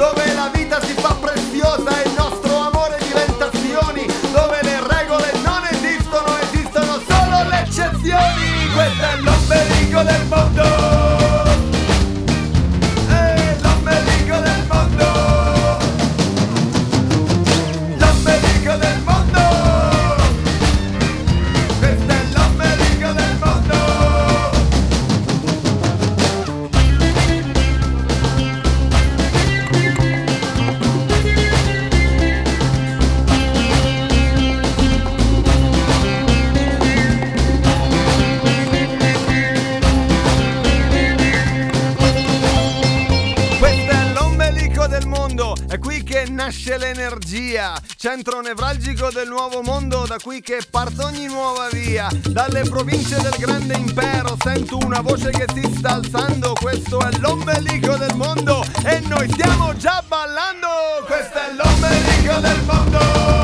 dove la vita si fa preziosa e il nostro amore diventa azioni, dove le regole non esistono, esistono solo le eccezioni. Questo è l'ombelico del mondo, è l'ombelico del mondo, l'ombelico del mondo, questo è l'ombelico del mondo. È qui che nasce l'energia, centro nevralgico del nuovo mondo, da qui che parte ogni nuova via. Dalle province del grande impero sento una voce che si sta alzando. Questo è l'ombelico del mondo e noi stiamo già ballando. Questo è l'ombelico del mondo.